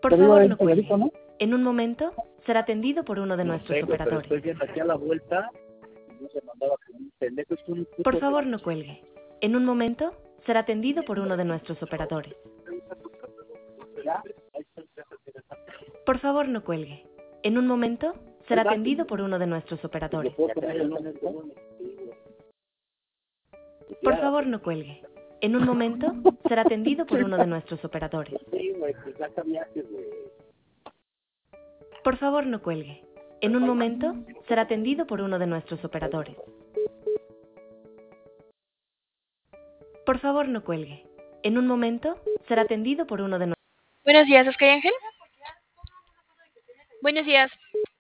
Por Te digo favor, el no cuelgue. teléfono. En un momento será atendido por uno de No nuestros sé, güey, pero operadores. estoy viendo aquí a la vuelta y no se mandaba con un pendejo. Es un Por puto favor, no cuelgue. En un momento será atendido por uno de nuestros operadores. ya. Por favor, no cuelgue. En un momento será atendido por uno de nuestros operadores. ¿Le puedo poner el nombre? Por favor, no cuelgue. En un momento será atendido por uno de nuestros operadores. Sí, güey, pues ya cambiaste, güey. Por favor, no cuelgue. En un momento será atendido por uno de nuestros operadores. Por favor, no cuelgue. En un momento será atendido por uno de nuestros... Buenos días, Oscar y Ángel. Buenos días.